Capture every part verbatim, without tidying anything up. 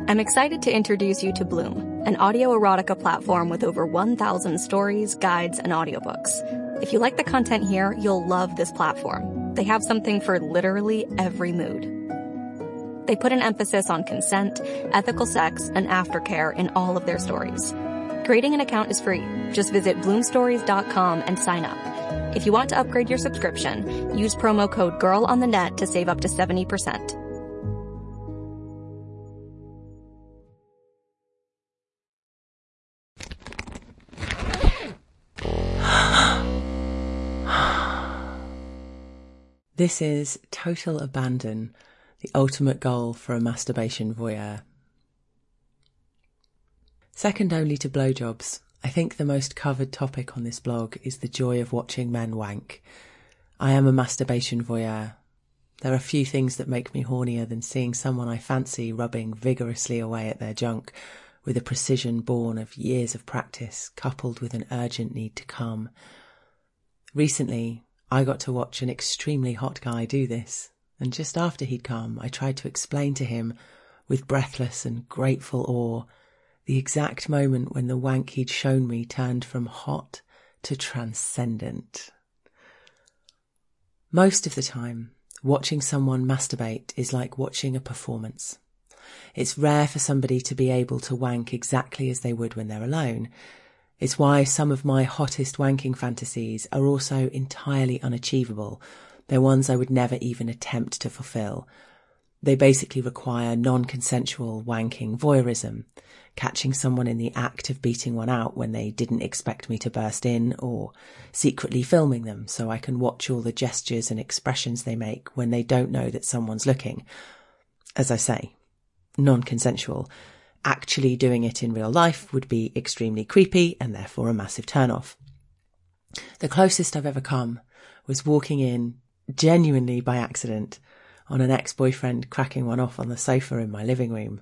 I'm excited to introduce you to Bloom, an audio erotica platform with over one thousand stories, guides, and audiobooks. If you like the content here, you'll love this platform. They have something for literally every mood. They put an emphasis on consent, ethical sex, and aftercare in all of their stories. Creating an account is free. Just visit bloom stories dot com and sign up. If you want to upgrade your subscription, use promo code GIRLONTHENET to save up to seventy percent. This is Total Abandon, the ultimate goal for a masturbation voyeur. Second only to blowjobs, I think the most covered topic on this blog is the joy of watching men wank. I am a masturbation voyeur. There are few things that make me hornier than seeing someone I fancy rubbing vigorously away at their junk with a precision born of years of practice coupled with an urgent need to come. Recently, I got to watch an extremely hot guy do this, and just after he'd come, I tried to explain to him, with breathless and grateful awe, the exact moment when the wank he'd shown me turned from hot to transcendent. Most of the time, watching someone masturbate is like watching a performance. It's rare for somebody to be able to wank exactly as they would when they're alone. It's why some of my hottest wanking fantasies are also entirely unachievable. They're ones I would never even attempt to fulfill. They basically require non-consensual wanking voyeurism, catching someone in the act of beating one out when they didn't expect me to burst in, or secretly filming them so I can watch all the gestures and expressions they make when they don't know that someone's looking. As I say, non-consensual. Actually doing it in real life would be extremely creepy and therefore a massive turn-off. The closest I've ever come was walking in, genuinely by accident, on an ex-boyfriend cracking one off on the sofa in my living room.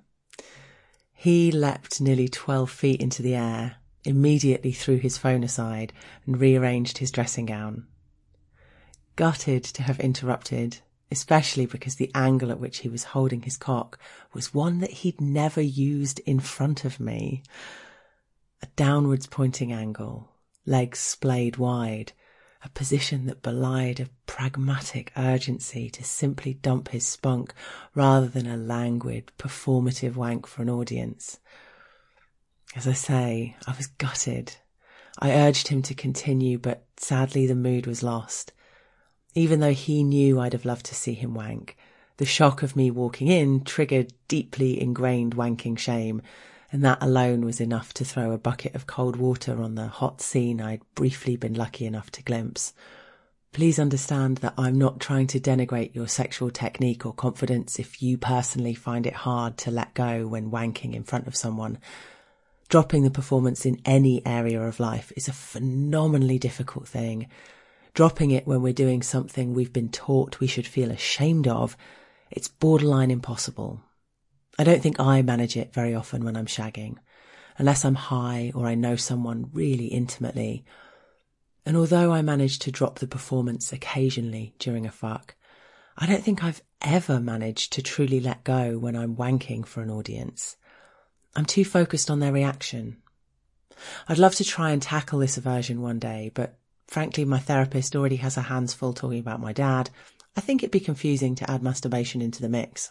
He leapt nearly twelve feet into the air, immediately threw his phone aside and rearranged his dressing gown. Gutted to have interrupted, especially because the angle at which he was holding his cock was one that he'd never used in front of me. A downwards pointing angle, legs splayed wide, a position that belied a pragmatic urgency to simply dump his spunk rather than a languid, performative wank for an audience. As I say, I was gutted. I urged him to continue, but sadly the mood was lost. Even though he knew I'd have loved to see him wank, the shock of me walking in triggered deeply ingrained wanking shame, and that alone was enough to throw a bucket of cold water on the hot scene I'd briefly been lucky enough to glimpse. Please understand that I'm not trying to denigrate your sexual technique or confidence if you personally find it hard to let go when wanking in front of someone. Dropping the performance in any area of life is a phenomenally difficult thing. Dropping it when we're doing something we've been taught we should feel ashamed of, it's borderline impossible. I don't think I manage it very often when I'm shagging, unless I'm high or I know someone really intimately. And although I manage to drop the performance occasionally during a fuck, I don't think I've ever managed to truly let go when I'm wanking for an audience. I'm too focused on their reaction. I'd love to try and tackle this aversion one day, but frankly, my therapist already has her hands full talking about my dad. I think it'd be confusing to add masturbation into the mix.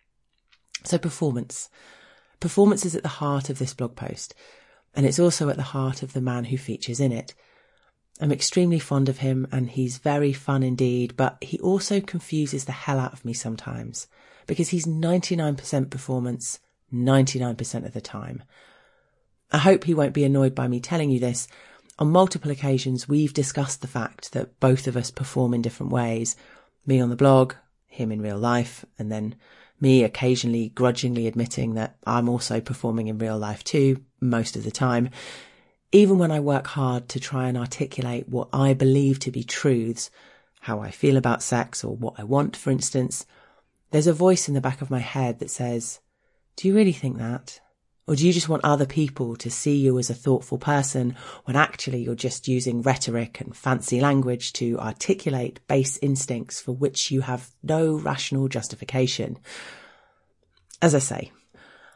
So performance. Performance is at the heart of this blog post, and it's also at the heart of the man who features in it. I'm extremely fond of him, and he's very fun indeed, but he also confuses the hell out of me sometimes, because he's ninety-nine percent performance, ninety-nine percent of the time. I hope he won't be annoyed by me telling you this. On multiple occasions, we've discussed the fact that both of us perform in different ways. Me on the blog, him in real life, and then me occasionally grudgingly admitting that I'm also performing in real life too, most of the time. Even when I work hard to try and articulate what I believe to be truths, how I feel about sex or what I want, for instance, there's a voice in the back of my head that says, "Do you really think that? Or do you just want other people to see you as a thoughtful person when actually you're just using rhetoric and fancy language to articulate base instincts for which you have no rational justification?" As I say,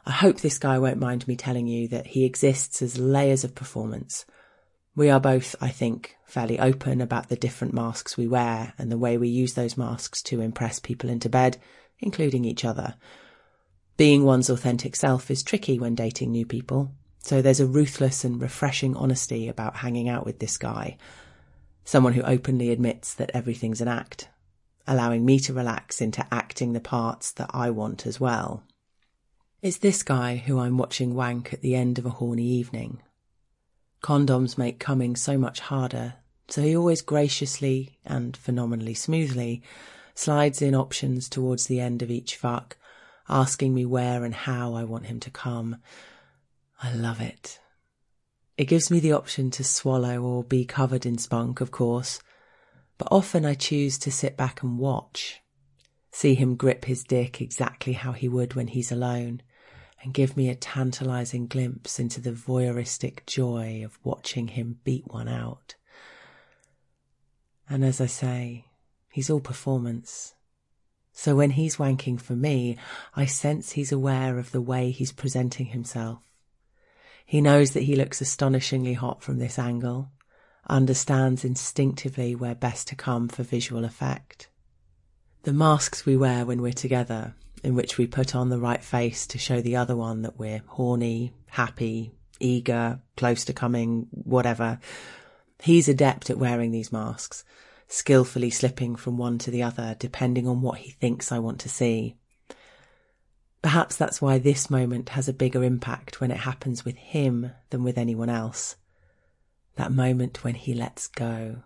I hope this guy won't mind me telling you that he exists as layers of performance. We are both, I think, fairly open about the different masks we wear and the way we use those masks to impress people into bed, including each other. Being one's authentic self is tricky when dating new people, so there's a ruthless and refreshing honesty about hanging out with this guy. Someone who openly admits that everything's an act, allowing me to relax into acting the parts that I want as well. It's this guy who I'm watching wank at the end of a horny evening. Condoms make coming so much harder, so he always graciously and phenomenally smoothly slides in options towards the end of each fuck, asking me where and how I want him to come. I love it. It gives me the option to swallow or be covered in spunk, of course, but often I choose to sit back and watch, see him grip his dick exactly how he would when he's alone, and give me a tantalising glimpse into the voyeuristic joy of watching him beat one out. And as I say, he's all performance. So when he's wanking for me, I sense he's aware of the way he's presenting himself. He knows that he looks astonishingly hot from this angle, understands instinctively where best to come for visual effect. The masks we wear when we're together, in which we put on the right face to show the other one that we're horny, happy, eager, close to coming, whatever. He's adept at wearing these masks, skillfully slipping from one to the other depending on what he thinks I want to see. Perhaps that's why this moment has a bigger impact when it happens with him than with anyone else. That moment when he lets go.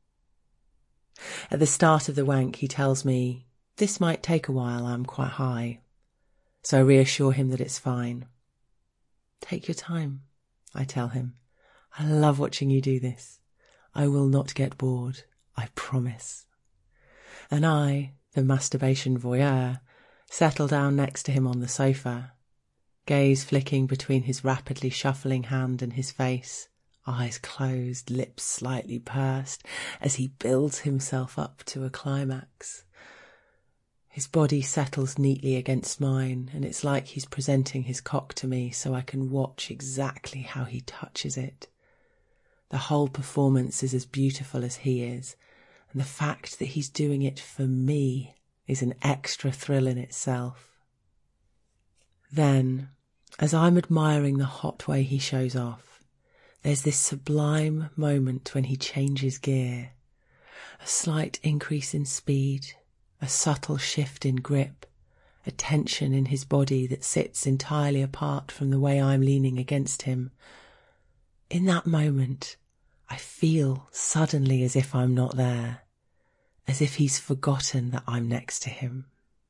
At the start of the wank, he tells me, "This might take a while, I'm quite high." So I reassure him that it's fine. "Take your time," I tell him. "I love watching you do this. I will not get bored, I promise." And I, the masturbation voyeur, settle down next to him on the sofa, gaze flicking between his rapidly shuffling hand and his face, eyes closed, lips slightly pursed, as he builds himself up to a climax. His body settles neatly against mine, and it's like he's presenting his cock to me so I can watch exactly how he touches it. The whole performance is as beautiful as he is, and the fact that he's doing it for me is an extra thrill in itself. Then, as I'm admiring the hot way he shows off, there's this sublime moment when he changes gear. A slight increase in speed, a subtle shift in grip, a tension in his body that sits entirely apart from the way I'm leaning against him. In that moment, I feel suddenly as if I'm not there, as if he's forgotten that I'm next to him.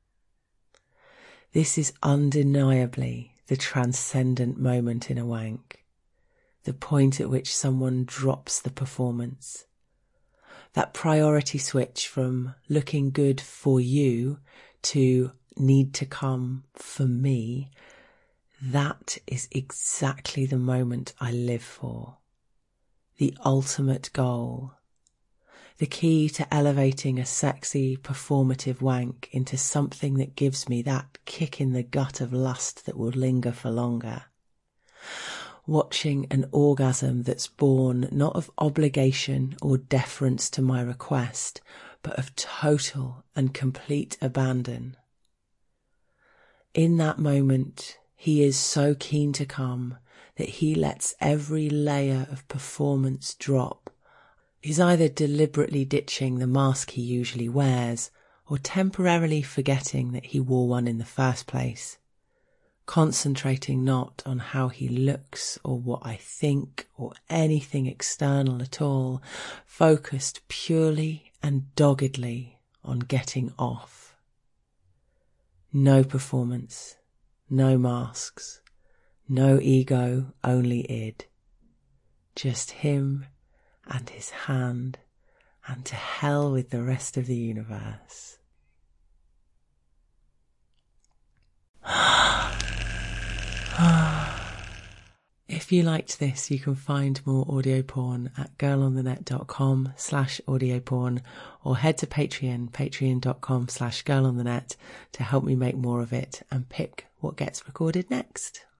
This is undeniably the transcendent moment in a wank, the point at which someone drops the performance. That priority switch from looking good for you to need to come for me, that is exactly the moment I live for. The ultimate goal. The key to elevating a sexy, performative wank into something that gives me that kick in the gut of lust that will linger for longer. Watching an orgasm that's born not of obligation or deference to my request, but of total and complete abandon. In that moment, he is so keen to come that he lets every layer of performance drop. He's either deliberately ditching the mask he usually wears or temporarily forgetting that he wore one in the first place, concentrating not on how he looks or what I think or anything external at all, focused purely and doggedly on getting off. No performance, no masks, no ego, only id. Just him and his hand, and to hell with the rest of the universe. If If you liked this, you can find more audio porn at girlonthenet.com slash audio porn or head to Patreon, patreon.com slash girlonthenet to help me make more of it and pick what gets recorded next.